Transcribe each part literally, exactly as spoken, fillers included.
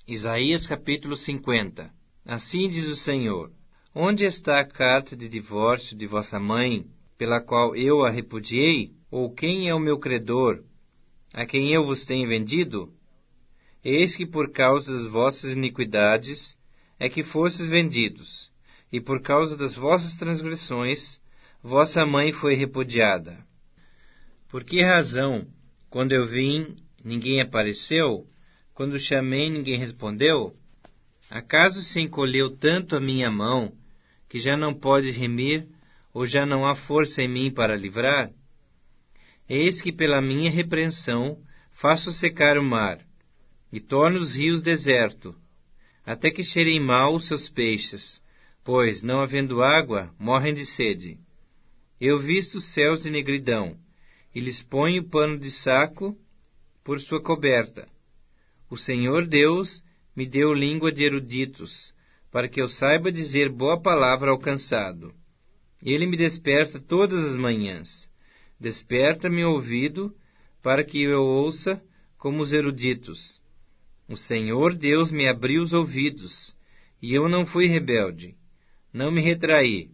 Isaías capítulo cinquenta. Assim diz o Senhor: onde está a carta de divórcio de vossa mãe, pela qual eu a repudiei? Ou quem é o meu credor, a quem eu vos tenho vendido? Eis que por causa das vossas iniquidades é que fostes vendidos, e por causa das vossas transgressões, vossa mãe foi repudiada. Por que razão, quando eu vim, ninguém apareceu? Quando chamei, ninguém respondeu? Acaso se encolheu tanto a minha mão, que já não pode remir, ou já não há força em mim para livrar? Eis que pela minha repreensão faço secar o mar, e torno os rios deserto, até que cheirem mal os seus peixes, pois, não havendo água, morrem de sede. Eu visto os céus de negridão, e lhes ponho pano de saco por sua coberta. O Senhor Deus me deu língua de eruditos, para que eu saiba dizer boa palavra ao cansado. Ele me desperta todas as manhãs. Desperta-me o ouvido, para que eu ouça como os eruditos. O Senhor Deus me abriu os ouvidos, e eu não fui rebelde. Não me retraí.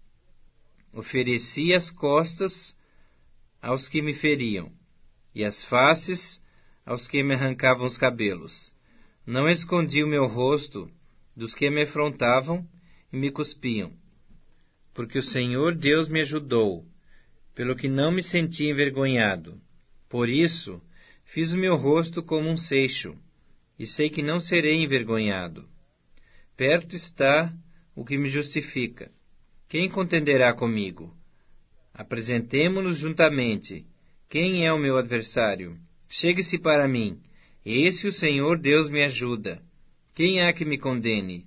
Ofereci as costas aos que me feriam, e as faces aos que me arrancavam os cabelos. Não escondi o meu rosto dos que me afrontavam e me cuspiam, porque o Senhor Deus me ajudou, pelo que não me senti envergonhado. Por isso, fiz o meu rosto como um seixo, e sei que não serei envergonhado. Perto está o que me justifica. Quem contenderá comigo? Apresentemo-nos juntamente. Quem é o meu adversário? Chegue-se para mim. Eis que o Senhor Deus me ajuda. Quem há que me condene?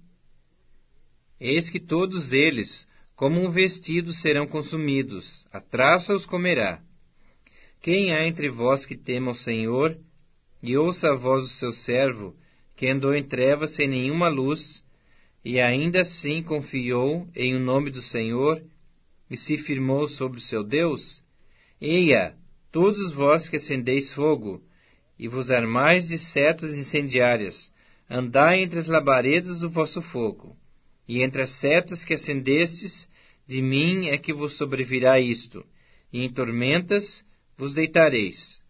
Eis que todos eles, como um vestido, serão consumidos. A traça os comerá. Quem há entre vós que tema o Senhor, e ouça a voz do seu servo, que andou em trevas sem nenhuma luz, e ainda assim confiou em o nome do Senhor, e se firmou sobre o seu Deus? Eia, todos vós que acendeis fogo, e vos armais de setas incendiárias, andai entre as labaredas do vosso fogo, e entre as setas que acendestes, de mim é que vos sobrevirá isto, e em tormentas vos deitareis.